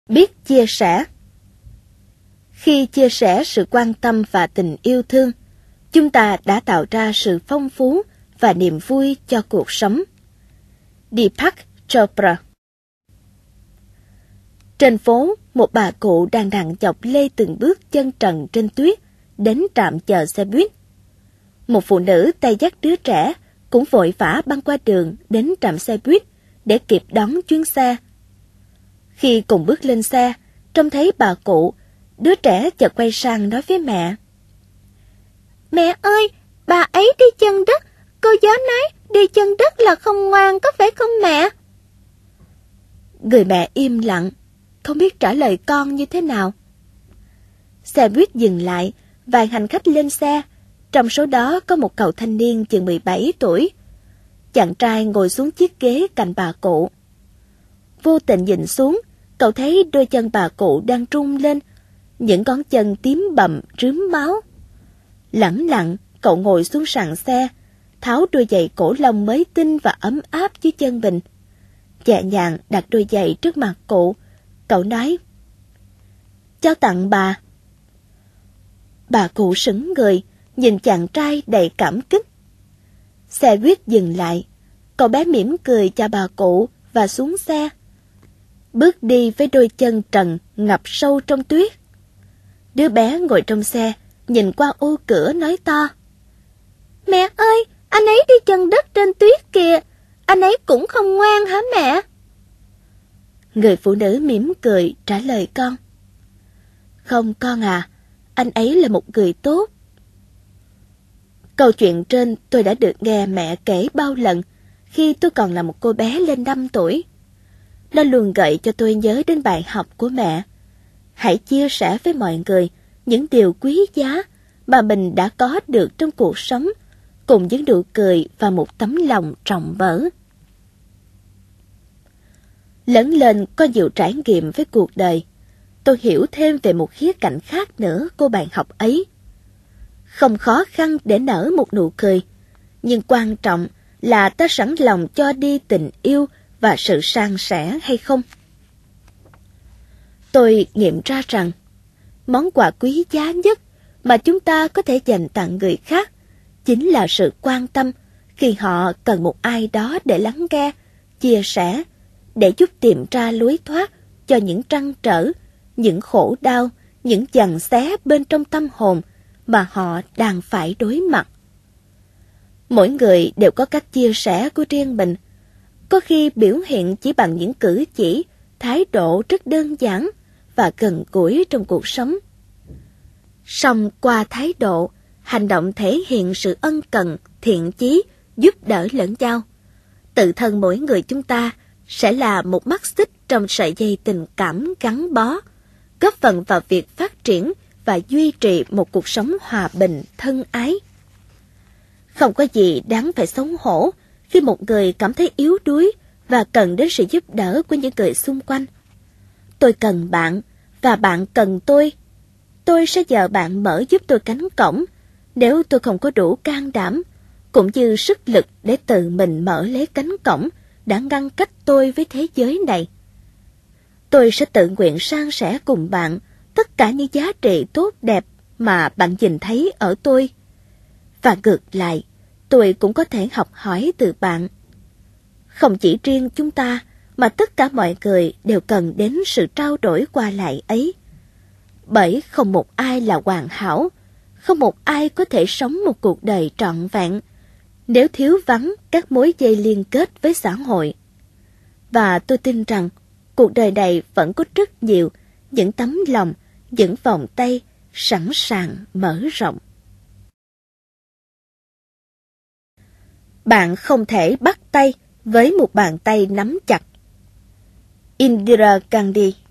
Biết chia sẻ. Khi chia sẻ sự quan tâm và tình yêu thương, chúng ta đã tạo ra sự phong phú và niềm vui cho cuộc sống. Deepak Chopra. Trên phố, một bà cụ đang nặng nhọc lê từng bước chân trần trên tuyết đến trạm chờ xe buýt. Một phụ nữ tay dắt đứa trẻ cũng vội vã băng qua đường đến trạm xe buýt để kịp đón chuyến xe. Khi cùng bước lên xe, trông thấy bà cụ, đứa trẻ chợt quay sang nói với mẹ: "Mẹ ơi, bà ấy đi chân đất, cô giáo nói đi chân đất là không ngoan, có phải không mẹ?" Người mẹ im lặng, không biết trả lời con như thế nào. Xe buýt dừng lại, vài hành khách lên xe, trong số đó có một cậu thanh niên chừng 17 tuổi. Chàng trai ngồi xuống chiếc ghế cạnh bà cụ. Vô tình nhìn xuống, cậu thấy đôi chân bà cụ đang rung lên, những ngón chân tím bầm rướm máu. Lẳng lặng, cậu ngồi xuống sàn xe, tháo đôi giày cổ lông mới tinh và ấm áp dưới chân mình. Nhẹ nhàng đặt đôi giày trước mặt cụ, cậu nói: "Cháu tặng bà." Bà cụ sững người, nhìn chàng trai đầy cảm kích. Xe buýt dừng lại, cậu bé mỉm cười chào bà cụ và xuống xe. Bước đi với đôi chân trần ngập sâu trong tuyết. Đứa bé ngồi trong xe, nhìn qua ô cửa nói to: "Mẹ ơi, anh ấy đi chân đất trên tuyết kìa, anh ấy cũng không ngoan hả mẹ?" Người phụ nữ mỉm cười trả lời con: "Không con à, anh ấy là một người tốt." Câu chuyện trên tôi đã được nghe mẹ kể bao lần khi tôi còn là một cô bé lên 5 tuổi. Nó luôn gợi cho tôi nhớ đến bài học của mẹ: hãy chia sẻ với mọi người những điều quý giá mà mình đã có được trong cuộc sống, cùng những nụ cười và một tấm lòng rộng mở. Lớn lên có nhiều trải nghiệm với cuộc đời, tôi hiểu thêm về một khía cạnh khác nữa của bài học ấy. Không khó khăn để nở một nụ cười, nhưng quan trọng là ta sẵn lòng cho đi tình yêu và sự san sẻ hay không. Tôi nghiệm ra rằng, món quà quý giá nhất mà chúng ta có thể dành tặng người khác chính là sự quan tâm khi họ cần một ai đó để lắng nghe, chia sẻ, để giúp tìm ra lối thoát cho những trăn trở, những khổ đau, những giằng xé bên trong tâm hồn mà họ đang phải đối mặt. Mỗi người đều có cách chia sẻ của riêng mình, có khi biểu hiện chỉ bằng những cử chỉ, thái độ rất đơn giản và gần gũi trong cuộc sống. Song qua thái độ, hành động thể hiện sự ân cần, thiện chí, giúp đỡ lẫn nhau. Tự thân mỗi người chúng ta sẽ là một mắt xích trong sợi dây tình cảm gắn bó, góp phần vào việc phát triển và duy trì một cuộc sống hòa bình, thân ái. Không có gì đáng phải xấu hổ khi một người cảm thấy yếu đuối và cần đến sự giúp đỡ của những người xung quanh. Tôi cần bạn và bạn cần tôi. Tôi sẽ nhờ bạn mở giúp tôi cánh cổng nếu tôi không có đủ can đảm, cũng như sức lực để tự mình mở lấy cánh cổng đã ngăn cách tôi với thế giới này. Tôi sẽ tự nguyện san sẻ cùng bạn tất cả những giá trị tốt đẹp mà bạn nhìn thấy ở tôi. Và ngược lại, tôi cũng có thể học hỏi từ bạn. Không chỉ riêng chúng ta, mà tất cả mọi người đều cần đến sự trao đổi qua lại ấy. Bởi không một ai là hoàn hảo, không một ai có thể sống một cuộc đời trọn vẹn nếu thiếu vắng các mối dây liên kết với xã hội. Và tôi tin rằng cuộc đời này vẫn có rất nhiều những tấm lòng, những vòng tay sẵn sàng mở rộng. Bạn không thể bắt tay với một bàn tay nắm chặt. Indira Gandhi.